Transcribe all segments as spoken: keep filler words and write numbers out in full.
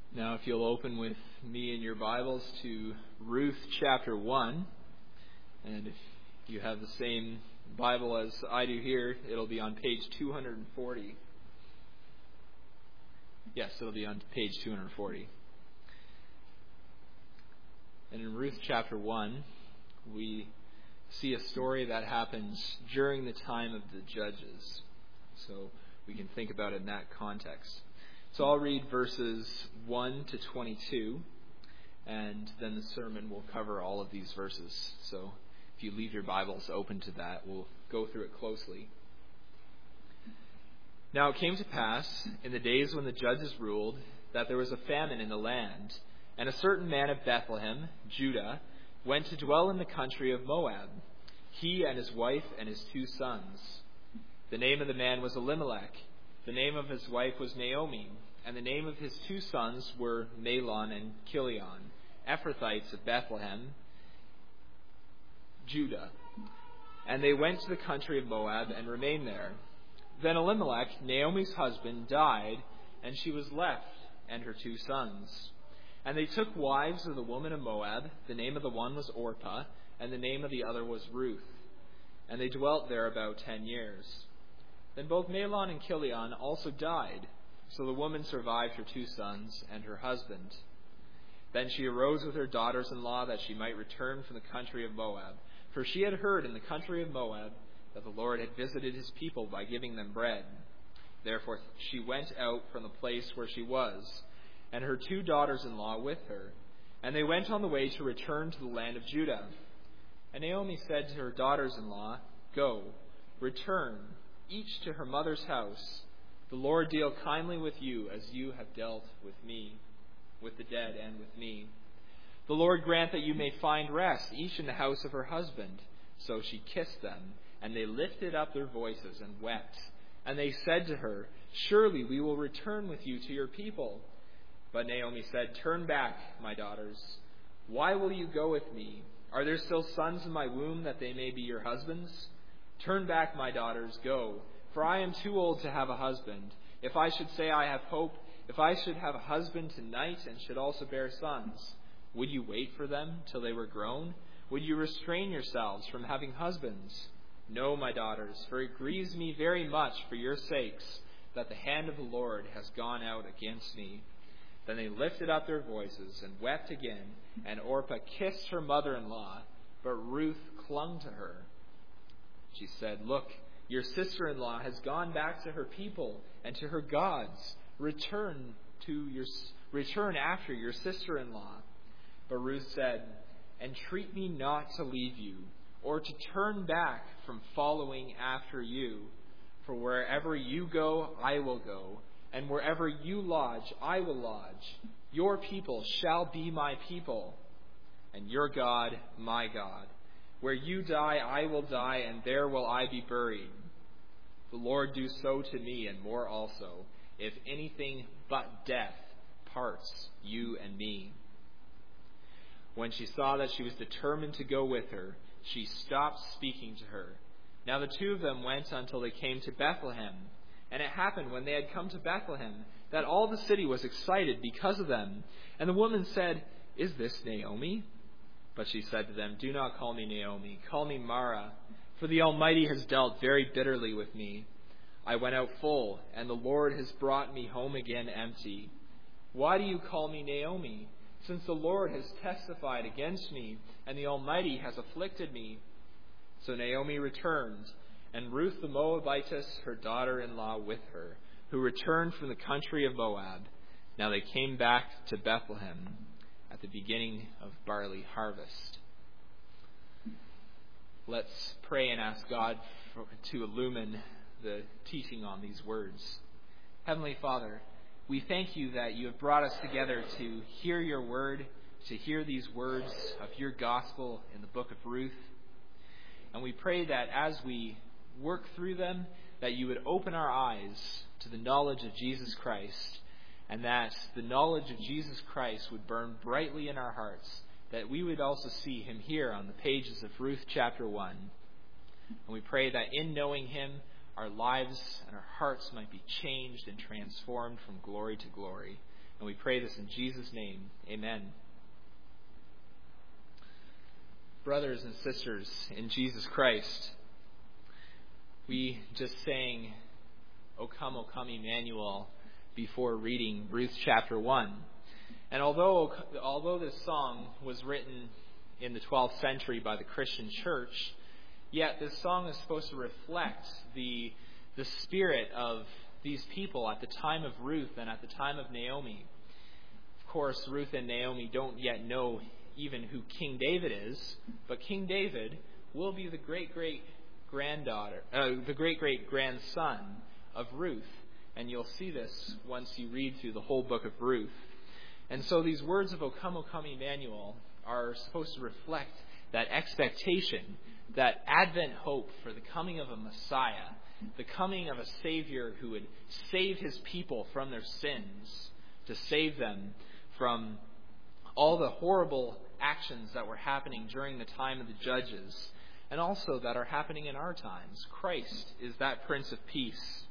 Now, if you'll open with me in your Bibles to Ruth chapter one, and if you have the same Bible as I do here, it'll be on page two hundred forty. Yes, it'll be on page two hundred forty. And in Ruth chapter one, we see a story that happens during the time of the judges. So we can think about it in that context. So I'll read verses one to twenty-two, and then the sermon will cover all of these verses. So if you leave your Bibles open to that, we'll go through it closely. Now it came to pass, in the days when the judges ruled, that there was a famine in the land, and a certain man of Bethlehem, Judah, went to dwell in the country of Moab, he and his wife and his two sons. The name of the man was Elimelech. The name of his wife was Naomi, and the name of his two sons were Mahlon and Chilion, Ephrathites of Bethlehem, Judah. And they went to the country of Moab and remained there. Then Elimelech, Naomi's husband, died, and she was left and her two sons. And they took wives of the woman of Moab. The name of the one was Orpah, and the name of the other was Ruth. And they dwelt there about ten years. Then both Mahlon and Chilion also died, so the woman survived her two sons and her husband. Then she arose with her daughters-in-law that she might return from the country of Moab, for she had heard in the country of Moab that the Lord had visited his people by giving them bread. Therefore she went out from the place where she was, and her two daughters-in-law with her, and they went on the way to return to the land of Judah. And Naomi said to her daughters-in-law, "Go, return, each to her mother's house. The Lord deal kindly with you as you have dealt with me, with the dead and with me. The Lord grant that you may find rest, each in the house of her husband." So she kissed them, and they lifted up their voices and wept. And they said to her, "Surely we will return with you to your people." But Naomi said, "Turn back, my daughters. Why will you go with me? Are there still sons in my womb that they may be your husbands? Turn back, my daughters, go, for I am too old to have a husband. If I should say I have hope, if I should have a husband tonight and should also bear sons, would you wait for them till they were grown? Would you restrain yourselves from having husbands? No, my daughters, for it grieves me very much for your sakes that the hand of the Lord has gone out against me." Then they lifted up their voices and wept again, and Orpah kissed her mother-in-law, but Ruth clung to her. She said, "Look, your sister-in-law has gone back to her people and to her gods. Return to your return after your sister-in-law." But Ruth said, "Entreat me not to leave you, or to turn back from following after you. For wherever you go, I will go, and wherever you lodge, I will lodge. Your people shall be my people, and your God my God. Where you die, I will die, and there will I be buried. The Lord do so to me, and more also, if anything but death parts you and me." When she saw that she was determined to go with her, she stopped speaking to her. Now the two of them went until they came to Bethlehem. And it happened when they had come to Bethlehem that all the city was excited because of them. And the woman said, "Is this Naomi?" But she said to them, "Do not call me Naomi. Call me Mara, for the Almighty has dealt very bitterly with me. I went out full, and the Lord has brought me home again empty. Why do you call me Naomi? Since the Lord has testified against me, and the Almighty has afflicted me." So Naomi returned, and Ruth the Moabitess, her daughter-in-law, with her, who returned from the country of Moab. Now they came back to Bethlehem at the beginning of barley harvest. Let's pray and ask God for, to illumine the teaching on these words. Heavenly Father, we thank you that you have brought us together to hear your word, to hear these words of your gospel in the book of Ruth. And we pray that as we work through them, that you would open our eyes to the knowledge of Jesus Christ, and that the knowledge of Jesus Christ would burn brightly in our hearts, that we would also see him here on the pages of Ruth chapter one. And we pray that in knowing him, our lives and our hearts might be changed and transformed from glory to glory. And we pray this in Jesus' name. Amen. Brothers and sisters in Jesus Christ, we just sang, O come, O come, Emmanuel, before reading Ruth chapter one. And although although this song was written in the twelfth century by the Christian church, yet this song is supposed to reflect the, the spirit of these people at the time of Ruth and at the time of Naomi. Of course, Ruth and Naomi don't yet know even who King David is, but King David will be the great-great-granddaughter, uh, the great-great-grandson of Ruth. And you'll see this once you read through the whole book of Ruth. And so these words of O come, O come, Emmanuel are supposed to reflect that expectation, that Advent hope for the coming of a Messiah, the coming of a Savior who would save his people from their sins, to save them from all the horrible actions that were happening during the time of the judges, and also that are happening in our times. Christ is that Prince of Peace.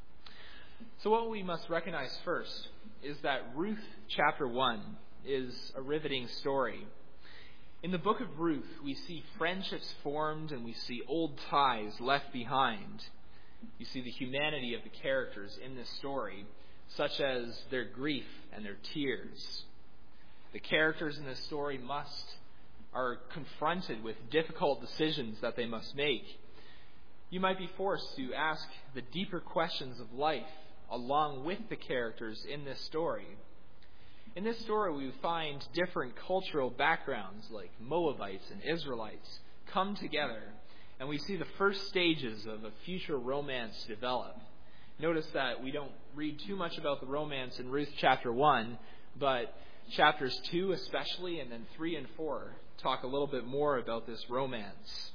So what we must recognize first is that Ruth chapter one is a riveting story. In the book of Ruth, we see friendships formed and we see old ties left behind. You see the humanity of the characters in this story, such as their grief and their tears. The characters in this story must are confronted with difficult decisions that they must make. You might be forced to ask the deeper questions of life along with the characters in this story. In this story, we find different cultural backgrounds like Moabites and Israelites come together, and we see the first stages of a future romance develop. Notice that we don't read too much about the romance in Ruth chapter one, but chapters two especially, and then three and four, talk a little bit more about this romance.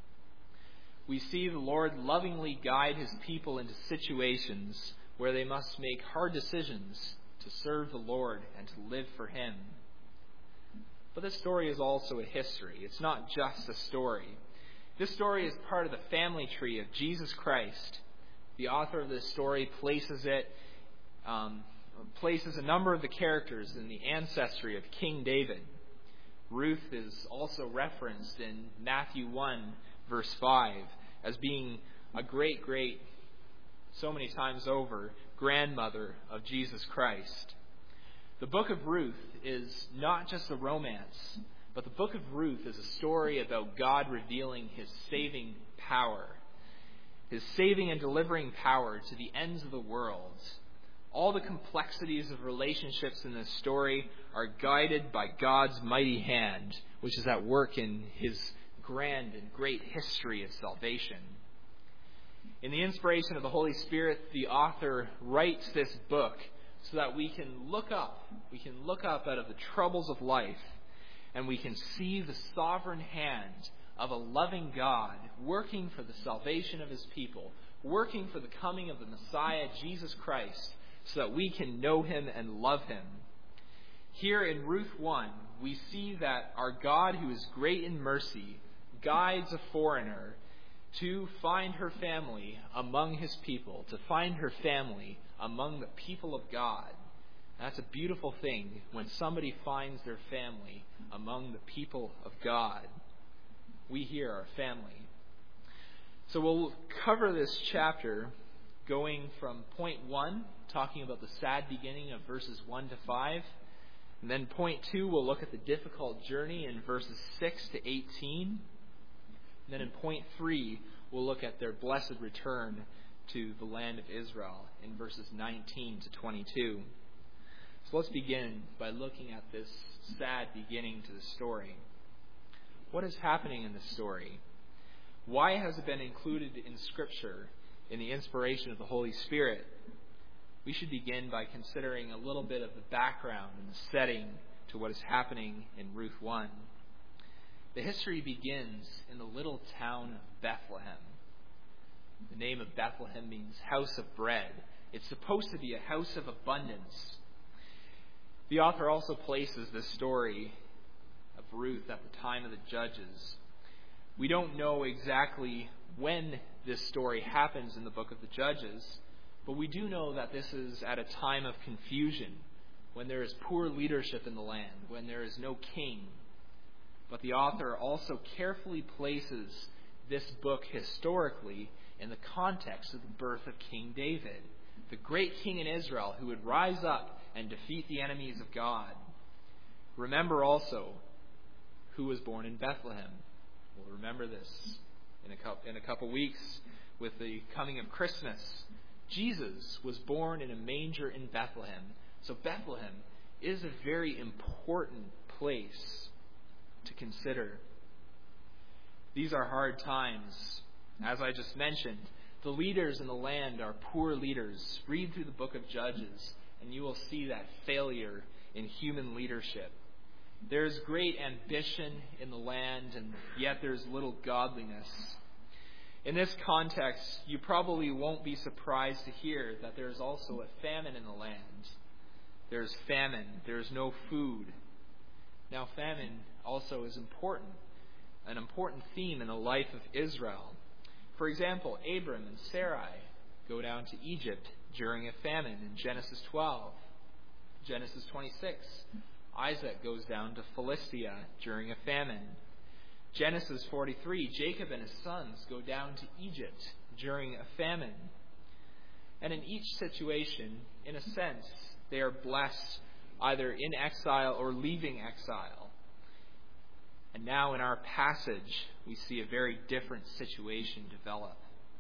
We see the Lord lovingly guide his people into situations where they must make hard decisions to serve the Lord and to live for him. But this story is also a history. It's not just a story. This story is part of the family tree of Jesus Christ. The author of this story places it um, places a number of the characters in the ancestry of King David. Ruth is also referenced in Matthew one, verse five, as being a great, great, so many times over, grandmother of Jesus Christ. The book of Ruth is not just a romance, but the book of Ruth is a story about God revealing his saving power, his saving and delivering power to the ends of the world. All the complexities of relationships in this story are guided by God's mighty hand, which is at work in his grand and great history of salvation. In the inspiration of the Holy Spirit, the author writes this book so that we can look up, we can look up out of the troubles of life, and we can see the sovereign hand of a loving God working for the salvation of his people, working for the coming of the Messiah, Jesus Christ, so that we can know him and love him. Here in Ruth one, we see that our God, who is great in mercy, guides a foreigner to find her family among his people, to find her family among the people of God. That's a beautiful thing when somebody finds their family among the people of God. We here are family. So we'll cover this chapter going from point one, talking about the sad beginning of verses one to five. And then point two, we'll look at the difficult journey in verses six to eighteen. And then in point three, we'll look at their blessed return to the land of Israel in verses nineteen to twenty-two. So let's begin by looking at this sad beginning to the story. What is happening in this story? Why has it been included in Scripture in the inspiration of the Holy Spirit? We should begin by considering a little bit of the background and the setting to what is happening in Ruth one. The history begins in the little town of Bethlehem. The name of Bethlehem means house of bread. It's supposed to be a house of abundance. The author also places this story of Ruth at the time of the judges. We don't know exactly when this story happens in the book of the Judges, but we do know that this is at a time of confusion, when there is poor leadership in the land, when there is no king. But the author also carefully places this book historically in the context of the birth of King David, the great king in Israel who would rise up and defeat the enemies of God. Remember also who was born in Bethlehem. We'll remember this in a couple, in a couple weeks with the coming of Christmas. Jesus was born in a manger in Bethlehem. So Bethlehem is a very important place to consider. These are hard times. As I just mentioned, the leaders in the land are poor leaders. Read through the book of Judges, and you will see that failure in human leadership. There's great ambition in the land, and yet there's little godliness. In this context, you probably won't be surprised to hear that there's also a famine in the land. There's famine. There's no food. Now, famine also is important, an important theme in the life of Israel. For example, Abram and Sarai go down to Egypt during a famine in Genesis twelve. Genesis twenty-six, Isaac goes down to Philistia during a famine. Genesis forty-three, Jacob and his sons go down to Egypt during a famine. And in each situation, in a sense, they are blessed either in exile or leaving exile. And now in our passage, we see a very different situation develop.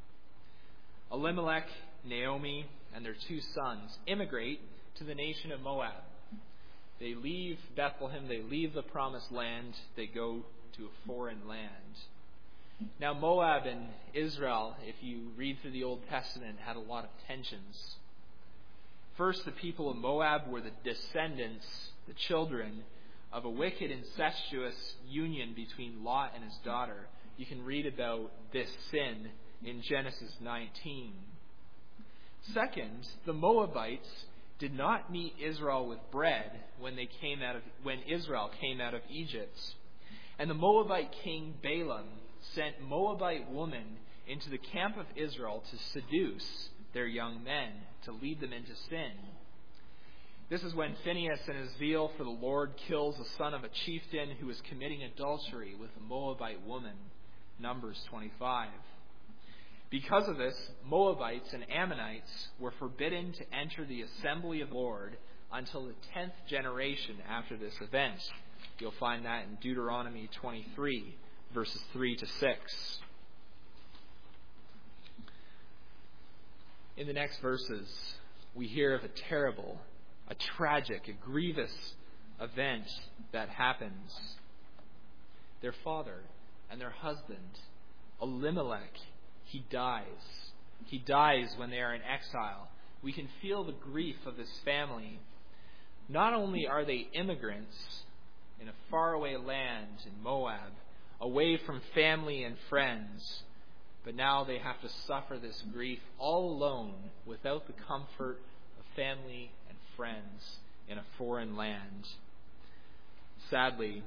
Elimelech, Naomi, and their two sons immigrate to the nation of Moab. They leave Bethlehem, they leave the promised land, they go to a foreign land. Now Moab and Israel, if you read through the Old Testament, had a lot of tensions. First, the people of Moab were the descendants, the children, of a wicked, incestuous union between Lot and his daughter. You can read about this sin in Genesis nineteen. Second, the Moabites did not meet Israel with bread when they came out of when Israel came out of Egypt. And the Moabite king Balaam sent Moabite women into the camp of Israel to seduce their young men, to lead them into sin. This is when Phinehas, in his zeal for the Lord, kills the son of a chieftain who was committing adultery with a Moabite woman. Numbers twenty-five. Because of this, Moabites and Ammonites were forbidden to enter the assembly of the Lord until the tenth generation after this event. You'll find that in Deuteronomy twenty-three, verses three to six. In the next verses, we hear of a terrible, a tragic, a grievous event that happens. Their father and their husband, Elimelech, he dies. He dies when they are in exile. We can feel the grief of this family. Not only are they immigrants in a faraway land in Moab, away from family and friends, but now they have to suffer this grief all alone without the comfort of family and friends in a foreign land. Sadly,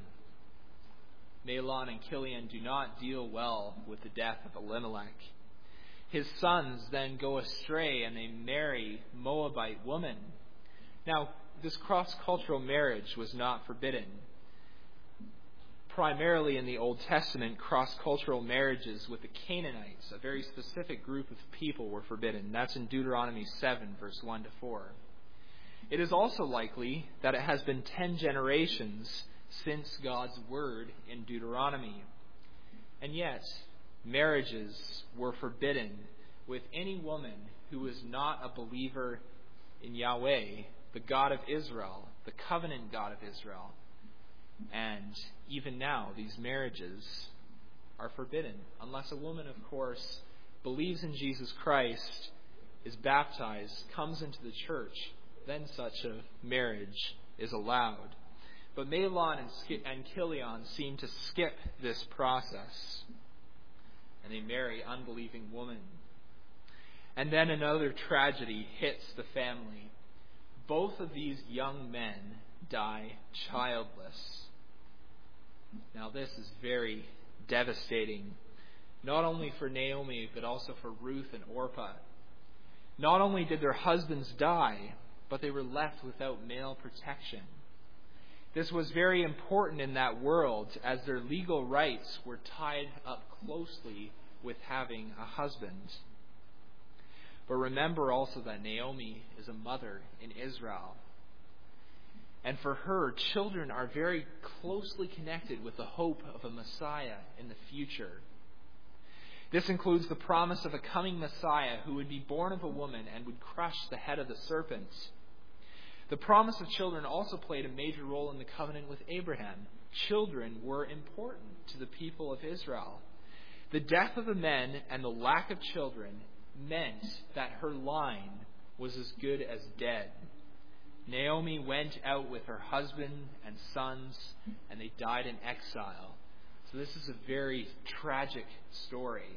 Mahlon and Chilion do not deal well with the death of Elimelech. His sons then go astray and they marry Moabite women. Now, this cross-cultural marriage was not forbidden. Primarily in the Old Testament, cross-cultural marriages with the Canaanites, a very specific group of people, were forbidden. That's in Deuteronomy seven, verse one to four. It is also likely that it has been ten generations since God's word in Deuteronomy. And yet, marriages were forbidden with any woman who was not a believer in Yahweh, the God of Israel, the covenant God of Israel. And even now, these marriages are forbidden, unless a woman, of course, believes in Jesus Christ, is baptized, comes into the church, then such a marriage is allowed. But Mahlon and Chilion seem to skip this process, and they marry unbelieving women. And then another tragedy hits the family. Both of these young men die childless. Now this is very devastating, not only for Naomi, but also for Ruth and Orpah. Not only did their husbands die, but they were left without male protection. This was very important in that world, as their legal rights were tied up closely with having a husband. But remember also that Naomi is a mother in Israel. And for her, children are very closely connected with the hope of a Messiah in the future. This includes the promise of a coming Messiah who would be born of a woman and would crush the head of the serpent. The promise of children also played a major role in the covenant with Abraham. Children were important to the people of Israel. The death of the men and the lack of children meant that her line was as good as dead. Naomi went out with her husband and sons, and they died in exile. So this is a very tragic story.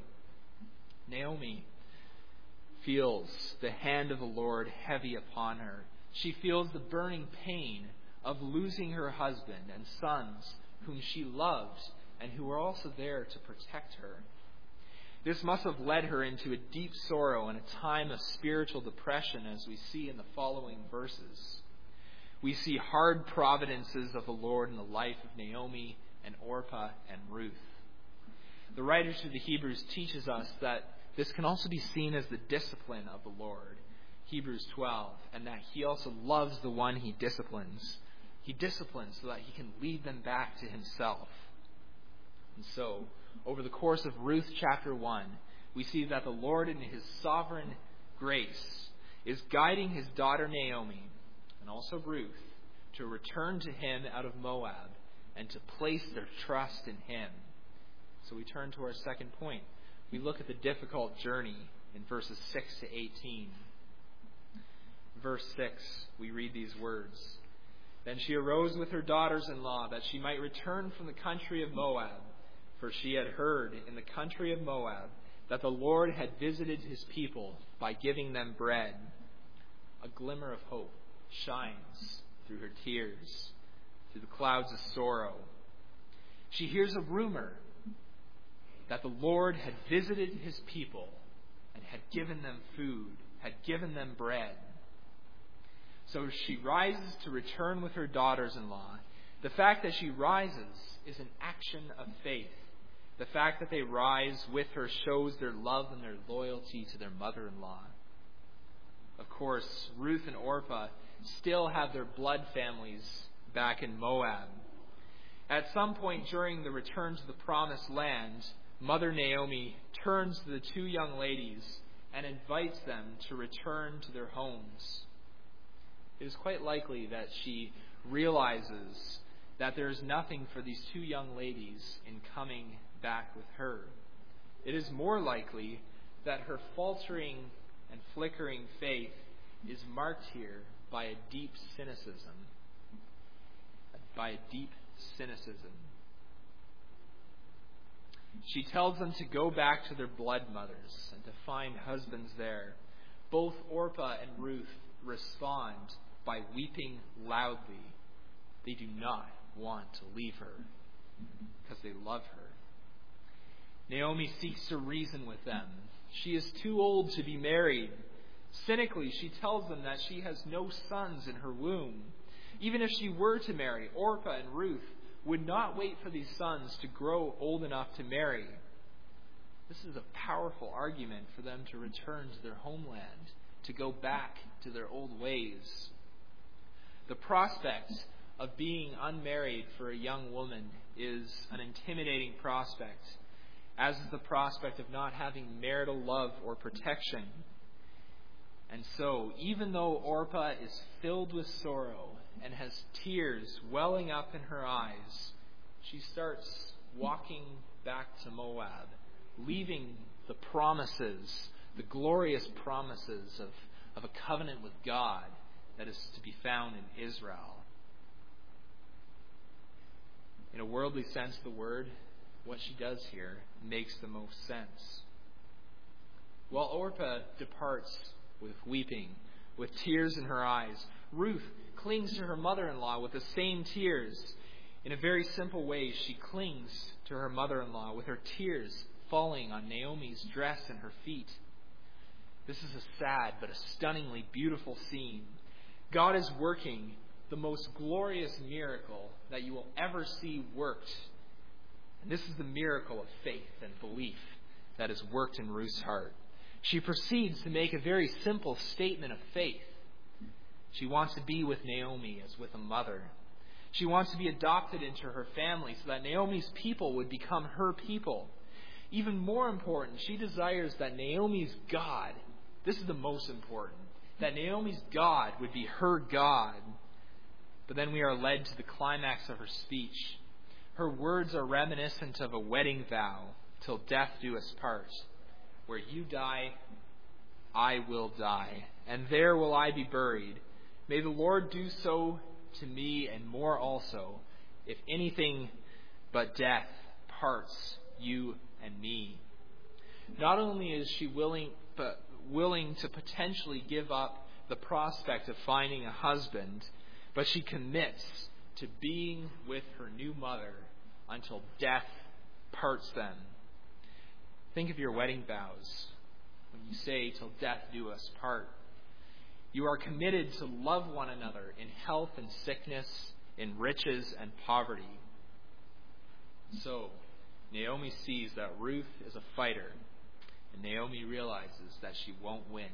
Naomi feels the hand of the Lord heavy upon her. She feels the burning pain of losing her husband and sons whom she loved and who were also there to protect her. This must have led her into a deep sorrow and a time of spiritual depression, as we see in the following verses. We see hard providences of the Lord in the life of Naomi and Orpah and Ruth. The writer to the Hebrews teaches us that this can also be seen as the discipline of the Lord, Hebrews twelve, and that he also loves the one he disciplines. He disciplines so that he can lead them back to himself. And so, over the course of Ruth chapter one, we see that the Lord in his sovereign grace is guiding his daughter Naomi and also Ruth to return to him out of Moab and to place their trust in him. So we turn to our second point. We look at the difficult journey in verses six to eighteen. Verse six, we read these words. Then she arose with her daughters-in-law that she might return from the country of Moab, for she had heard in the country of Moab that the Lord had visited his people by giving them bread. A glimmer of hope shines through her tears, through the clouds of sorrow. She hears a rumor that the Lord had visited his people and had given them food, had given them bread. So she rises to return with her daughters-in-law. The fact that she rises is an action of faith. The fact that they rise with her shows their love and their loyalty to their mother-in-law. Of course, Ruth and Orpah still have their blood families back in Moab. At some point during the return to the promised land, Mother Naomi turns to the two young ladies and invites them to return to their homes. It is quite likely that she realizes that there is nothing for these two young ladies in coming back with her. It is more likely that her faltering and flickering faith is marked here by a deep cynicism. By a deep cynicism. She tells them to go back to their blood mothers and to find husbands there. Both Orpah and Ruth respond by weeping loudly. They do not want to leave her because they love her. Naomi seeks to reason with them. She is too old to be married. Cynically, she tells them that she has no sons in her womb. Even if she were to marry, Orpah and Ruth would not wait for these sons to grow old enough to marry. This is a powerful argument for them to return to their homeland, to go back to their old ways. The prospect of being unmarried for a young woman is an intimidating prospect, as is the prospect of not having marital love or protection. And so, even though Orpah is filled with sorrow and has tears welling up in her eyes, she starts walking back to Moab, leaving the promises, the glorious promises of, of a covenant with God that is to be found in Israel. In a worldly sense of the word, what she does here makes the most sense. While Orpah departs with weeping, with tears in her eyes, Ruth clings to her mother-in-law with the same tears. In a very simple way, she clings to her mother-in-law with her tears falling on Naomi's dress and her feet. This is a sad but a stunningly beautiful scene. God is working the most glorious miracle that you will ever see worked. And this is the miracle of faith and belief that is worked in Ruth's heart. She proceeds to make a very simple statement of faith. She wants to be with Naomi as with a mother. She wants to be adopted into her family so that Naomi's people would become her people. Even more important, she desires that Naomi's God, this is the most important, that Naomi's God would be her God. But then we are led to the climax of her speech. Her words are reminiscent of a wedding vow, till death do us part. Where you die, I will die, and there will I be buried. May the Lord do so to me and more also, if anything but death parts you and me. Not only is she willing, but willing to potentially give up the prospect of finding a husband, but she commits to being with her new mother until death parts them. Think of your wedding vows when you say, till death do us part. You are committed to love one another in health and sickness, in riches and poverty. So, Naomi sees that Ruth is a fighter, and Naomi realizes that she won't win.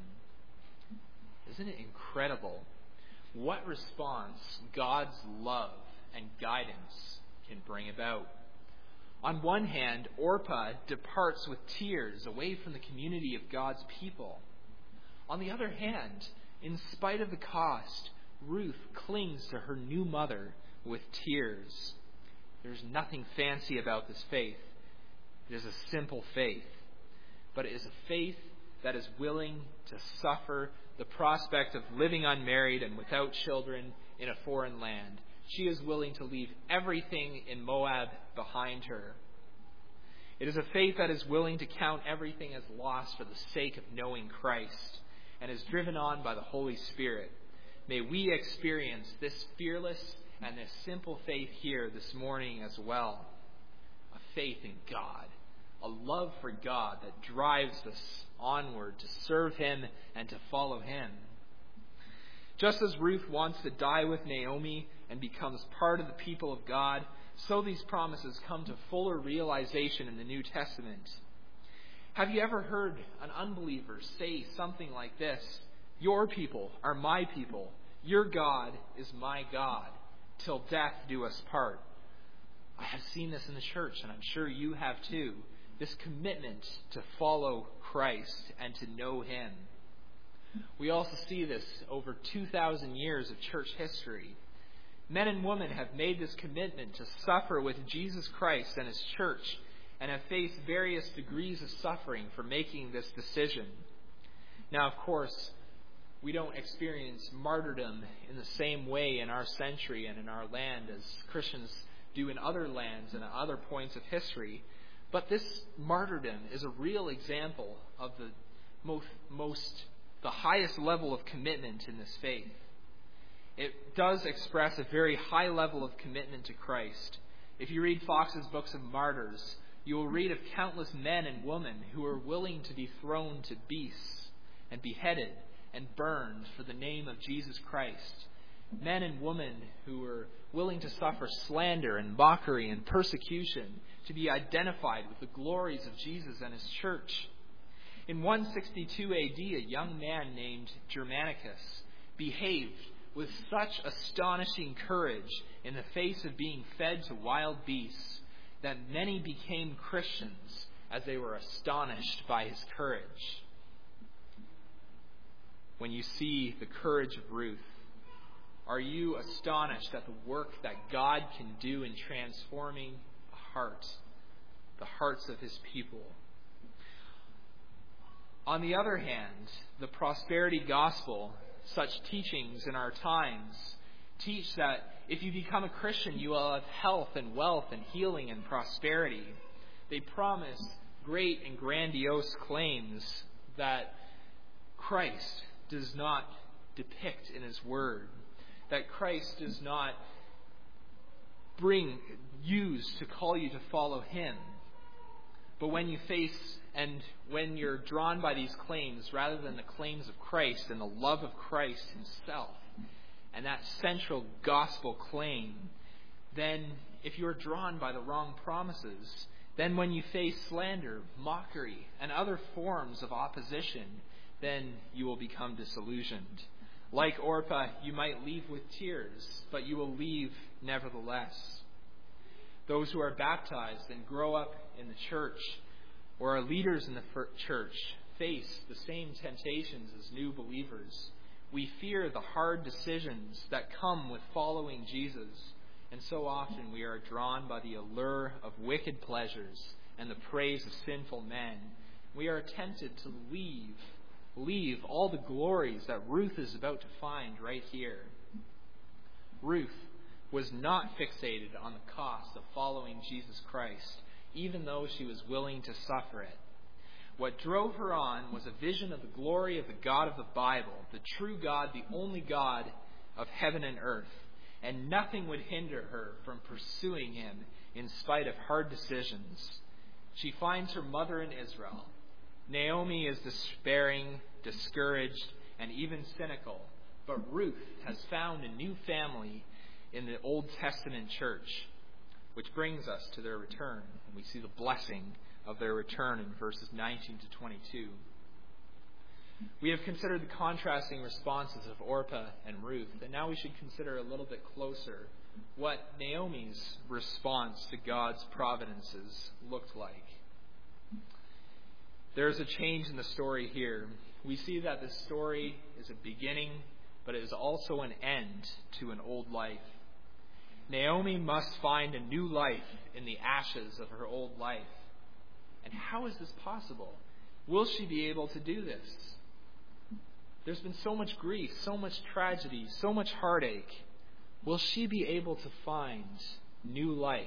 Isn't it incredible what response God's love and guidance can bring about? On one hand, Orpah departs with tears away from the community of God's people. On the other hand, in spite of the cost, Ruth clings to her new mother with tears. There's nothing fancy about this faith. It is a simple faith. But it is a faith that is willing to suffer the prospect of living unmarried and without children in a foreign land. She is willing to leave everything in Moab behind her. It is a faith that is willing to count everything as lost for the sake of knowing Christ, and is driven on by the Holy Spirit. May we experience this fearless and this simple faith here this morning as well. A faith in God. A love for God that drives us onward to serve Him and to follow Him. Just as Ruth wants to die with Naomi and becomes part of the people of God, so these promises come to fuller realization in the New Testament. Have you ever heard an unbeliever say something like this? Your people are my people. Your God is my God. Till death do us part. I have seen this in the church, and I'm sure you have too. This commitment to follow Christ and to know Him. We also see this over two thousand years of church history. Men and women have made this commitment to suffer with Jesus Christ and His church, and have faced various degrees of suffering for making this decision. Now, of course, we don't experience martyrdom in the same way in our century and in our land as Christians do in other lands and at other points of history. But this martyrdom is a real example of the most, most the highest level of commitment in this faith. It does express a very high level of commitment to Christ. If you read Fox's Books of Martyrs, you will read of countless men and women who are willing to be thrown to beasts and beheaded and burned for the name of Jesus Christ. Men and women who were willing to suffer slander and mockery and persecution to be identified with the glories of Jesus and His church. In one sixty-two A D, a young man named Germanicus behaved with such astonishing courage in the face of being fed to wild beasts that many became Christians as they were astonished by his courage. When you see the courage of Ruth, are you astonished at the work that God can do in transforming a heart, the hearts of His people? On the other hand, the prosperity gospel, such teachings in our times, teach that if you become a Christian, you will have health and wealth and healing and prosperity. They promise great and grandiose claims that Christ does not depict in His Word, that Christ does not bring, use to call you to follow Him. But when you face and when you're drawn by these claims, rather than the claims of Christ and the love of Christ Himself, and that central gospel claim, then if you are drawn by the wrong promises, then when you face slander, mockery, and other forms of opposition, then you will become disillusioned. Like Orpah, you might leave with tears, but you will leave nevertheless. Those who are baptized and grow up in the church or are leaders in the church face the same temptations as new believers. We fear the hard decisions that come with following Jesus, and so often we are drawn by the allure of wicked pleasures and the praise of sinful men. We are tempted to leave, leave all the glories that Ruth is about to find right here. Ruth was not fixated on the cost of following Jesus Christ, even though she was willing to suffer it. What drove her on was a vision of the glory of the God of the Bible, the true God, the only God of heaven and earth, and nothing would hinder her from pursuing him in spite of hard decisions. She finds her mother in Israel. Naomi is despairing, discouraged, and even cynical, but Ruth has found a new family in the Old Testament church, which brings us to their return. And we see the blessing of their return in verses nineteen to twenty-two. We have considered the contrasting responses of Orpah and Ruth, and now we should consider a little bit closer what Naomi's response to God's providences looked like. There's a change in the story here. We see that the story is a beginning, but it is also an end to an old life. Naomi must find a new life in the ashes of her old life. And how is this possible? Will she be able to do this? There's been so much grief, so much tragedy, so much heartache. Will she be able to find new life?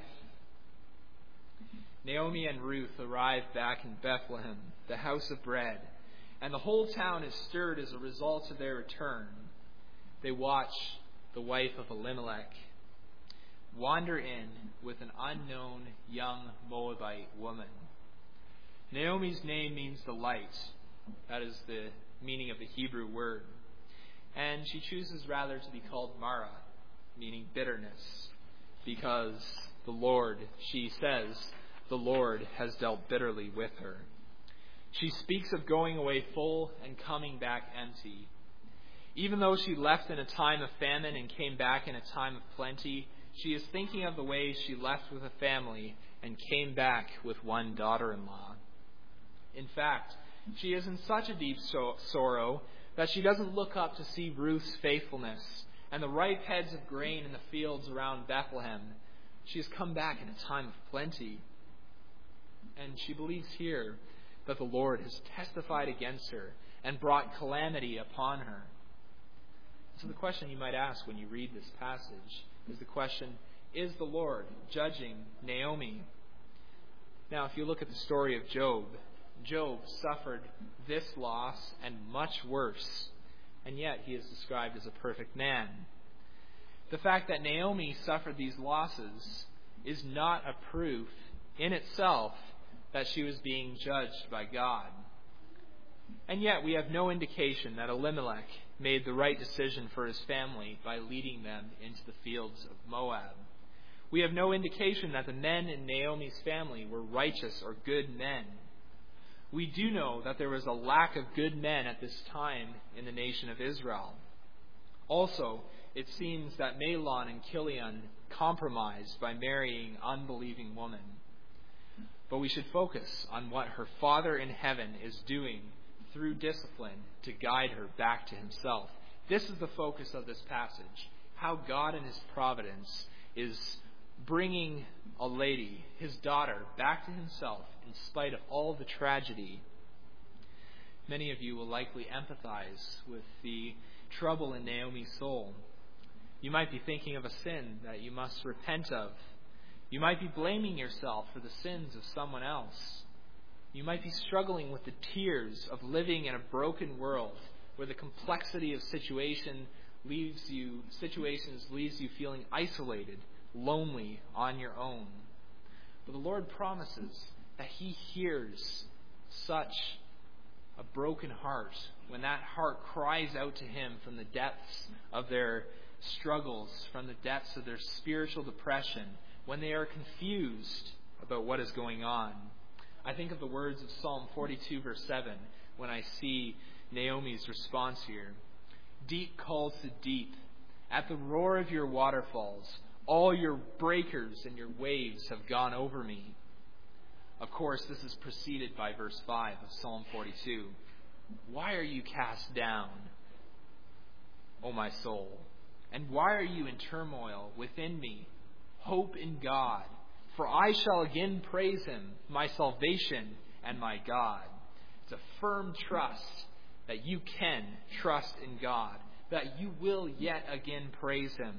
Naomi and Ruth arrive back in Bethlehem, the house of bread, and the whole town is stirred as a result of their return. They watch the wife of Elimelech wander in with an unknown young Moabite woman. Naomi's name means the light. That is the meaning of the Hebrew word. And she chooses rather to be called Mara, meaning bitterness, because the Lord, she says, the Lord has dealt bitterly with her. She speaks of going away full and coming back empty. Even though she left in a time of famine and came back in a time of plenty, she is thinking of the ways she left with a family and came back with one daughter-in-law. In fact, she is in such a deep so- sorrow that she doesn't look up to see Ruth's faithfulness and the ripe heads of grain in the fields around Bethlehem. She has come back in a time of plenty. And she believes here that the Lord has testified against her and brought calamity upon her. So the question you might ask when you read this passage is the question, is the Lord judging Naomi? Now, if you look at the story of Job, Job suffered this loss and much worse, and yet he is described as a perfect man. The fact that Naomi suffered these losses is not a proof in itself that she was being judged by God. And yet we have no indication that Elimelech made the right decision for his family by leading them into the fields of Moab. We have no indication that the men in Naomi's family were righteous or good men. We do know that there was a lack of good men at this time in the nation of Israel. Also, it seems that Mahlon and Chilion compromised by marrying unbelieving women. But we should focus on what her Father in heaven is doing through discipline to guide her back to himself. This is the focus of this passage. How God in his providence is bringing a lady, his daughter, back to himself in spite of all the tragedy. Many of you will likely empathize with the trouble in Naomi's soul. You might be thinking of a sin that you must repent of. You might be blaming yourself for the sins of someone else. You might be struggling with the tears of living in a broken world where the complexity of situation leaves you, situations leaves you feeling isolated, lonely, on your own. But the Lord promises that he hears such a broken heart when that heart cries out to him from the depths of their struggles from the depths of their spiritual depression, when they are confused about what is going on. I think of the words of Psalm forty-two, verse seven, when I see Naomi's response here. Deep calls to deep. At the roar of your waterfalls, all your breakers and your waves have gone over me. Of course, this is preceded by verse five of Psalm forty-two. Why are you cast down, O my soul? And why are you in turmoil within me? Hope in God, for I shall again praise him, my salvation and my God. It's a firm trust that you can trust in God, that you will yet again praise him.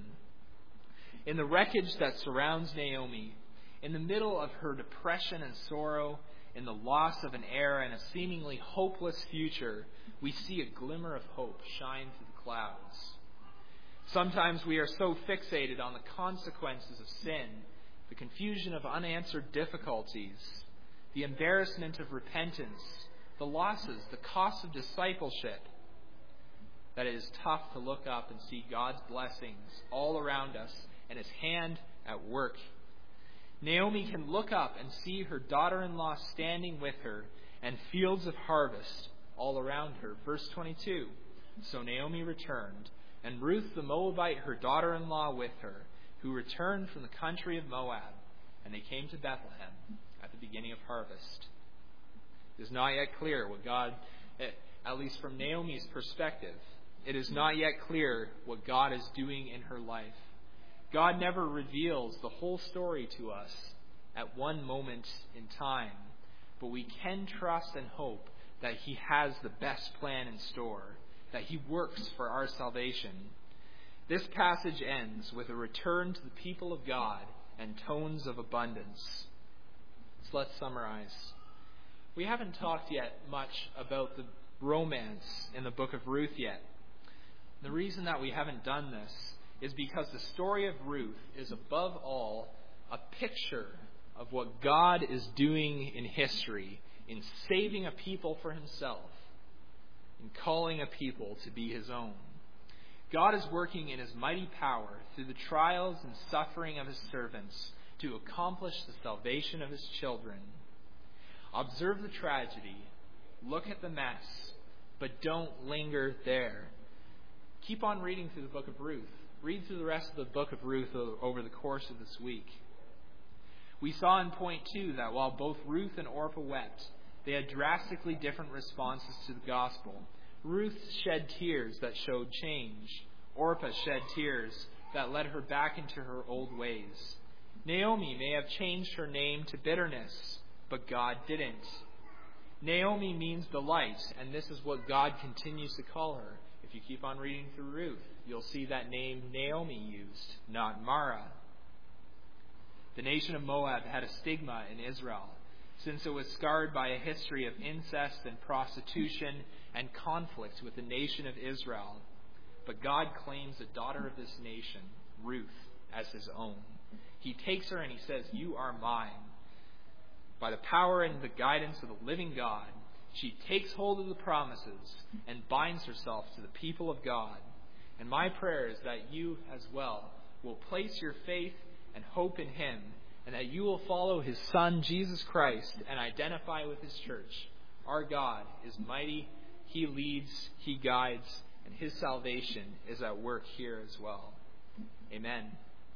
In the wreckage that surrounds Naomi, in the middle of her depression and sorrow, in the loss of an heir and a seemingly hopeless future, we see a glimmer of hope shine through the clouds. Sometimes we are so fixated on the consequences of sin, the confusion of unanswered difficulties, the embarrassment of repentance, the losses, the cost of discipleship, that it is tough to look up and see God's blessings all around us and his hand at work. Naomi can look up and see her daughter-in-law standing with her and fields of harvest all around her. Verse twenty-two, so Naomi returned, and Ruth the Moabite, her daughter-in-law, with her, who returned from the country of Moab, and they came to Bethlehem at the beginning of harvest. It is not yet clear what God, at least from Naomi's perspective, it is not yet clear what God is doing in her life. God never reveals the whole story to us at one moment in time, but we can trust and hope that he has the best plan in store, that he works for our salvation. This passage ends with a return to the people of God and tones of abundance. So let's summarize. We haven't talked yet much about the romance in the book of Ruth yet. The reason that we haven't done this is because the story of Ruth is above all a picture of what God is doing in history in saving a people for himself, in calling a people to be his own. God is working in his mighty power through the trials and suffering of his servants to accomplish the salvation of his children. Observe the tragedy, look at the mess, but don't linger there. Keep on reading through the book of Ruth. Read through the rest of the book of Ruth over the course of this week. We saw in point two that while both Ruth and Orpah wept, they had drastically different responses to the gospel. Ruth shed tears that showed change. Orpah shed tears that led her back into her old ways. Naomi may have changed her name to bitterness, but God didn't. Naomi means delight, and this is what God continues to call her. If you keep on reading through Ruth, you'll see that name Naomi used, not Mara. The nation of Moab had a stigma in Israel, since it was scarred by a history of incest and prostitution and conflict with the nation of Israel. But God claims the daughter of this nation, Ruth, as his own. He takes her and he says, "You are mine." By the power and the guidance of the living God, she takes hold of the promises and binds herself to the people of God. And my prayer is that you as well will place your faith and hope in him, and that you will follow his Son, Jesus Christ, and identify with his church. Our God is mighty, he leads, he guides, and his salvation is at work here as well. Amen.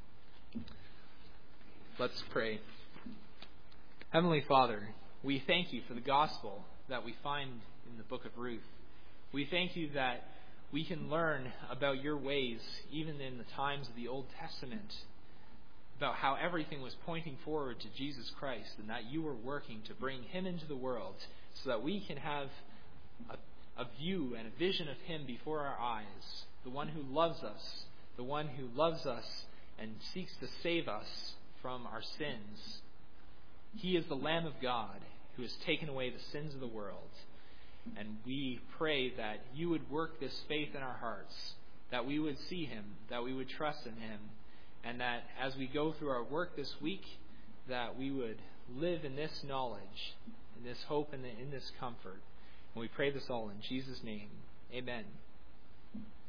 Let's pray. Heavenly Father, we thank you for the gospel that we find in the book of Ruth. We thank you that we can learn about your ways even in the times of the Old Testament, about how everything was pointing forward to Jesus Christ and that you were working to bring him into the world so that we can have a, a view and a vision of him before our eyes, the one who loves us, the one who loves us and seeks to save us from our sins. He is the Lamb of God who has taken away the sins of the world. And we pray that you would work this faith in our hearts, that we would see him, that we would trust in him, and that as we go through our work this week, that we would live in this knowledge, in this hope, and in this comfort. And we pray this all in Jesus' name. Amen.